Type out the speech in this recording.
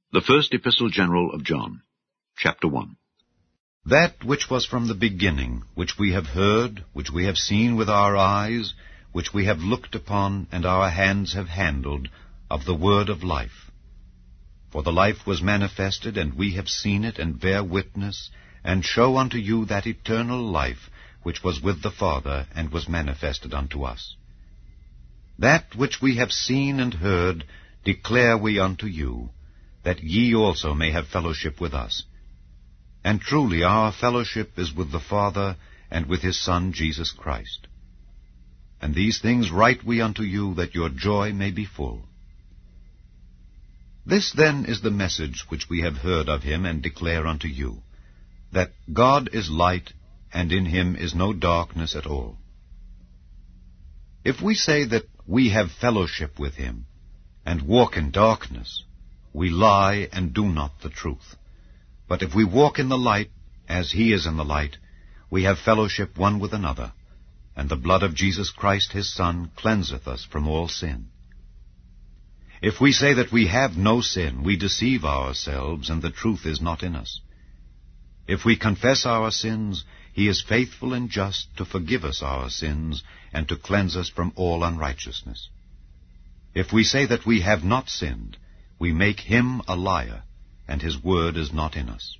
The First Epistle General of John, Chapter 1. That which was from the beginning, which we have heard, which we have seen with our eyes, which we have looked upon, and our hands have handled, of the word of life. For the life was manifested, and we have seen it, and bear witness, and show unto you that eternal life, which was with the Father, and was manifested unto us. That which we have seen and heard declare we unto you, that ye also may have fellowship with us. And truly our fellowship is with the Father, and with his Son Jesus Christ. And these things write we unto you, that your joy may be full. This then is the message which we have heard of him, and declare unto you, that God is light, and in him is no darkness at all. If we say that we have fellowship with him, and walk in darkness, we lie and do not the truth. But if we walk in the light, as he is in the light, we have fellowship one with another, and the blood of Jesus Christ his Son cleanseth us from all sin. If we say that we have no sin, we deceive ourselves, and the truth is not in us. If we confess our sins, he is faithful and just to forgive us our sins, and to cleanse us from all unrighteousness. If we say that we have not sinned, we make him a liar, and his word is not in us.